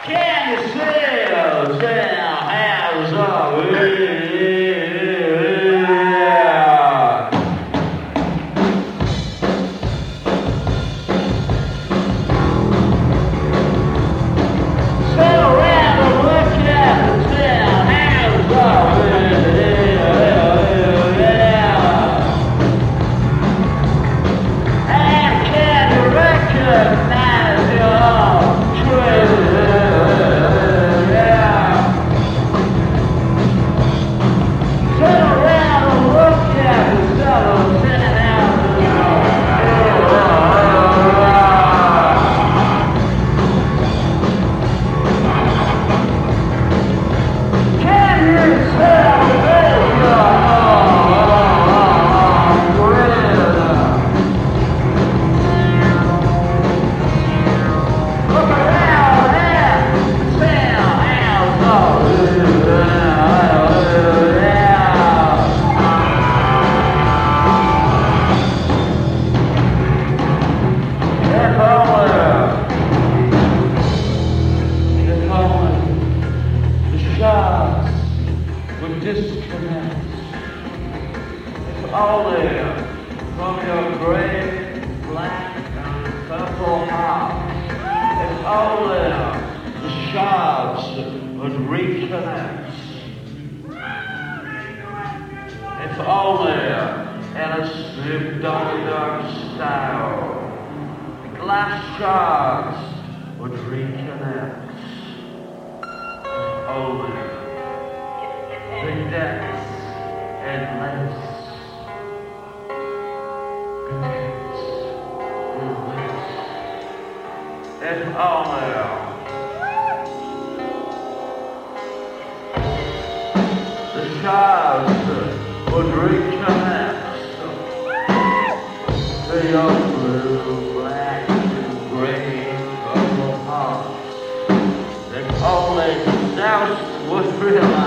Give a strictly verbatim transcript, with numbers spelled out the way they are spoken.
Can you see those hands of disconnect. It's all there from your gray, black, and purple heart. It's all there. The shards would reconnect. It's all there in a Snoop Dogg style. Glass shards would reconnect. It's all there. The depths endless. Connects with this. It's all there. The shards would reconnect to your blue, black, and gray, purple hearts. If only now would realize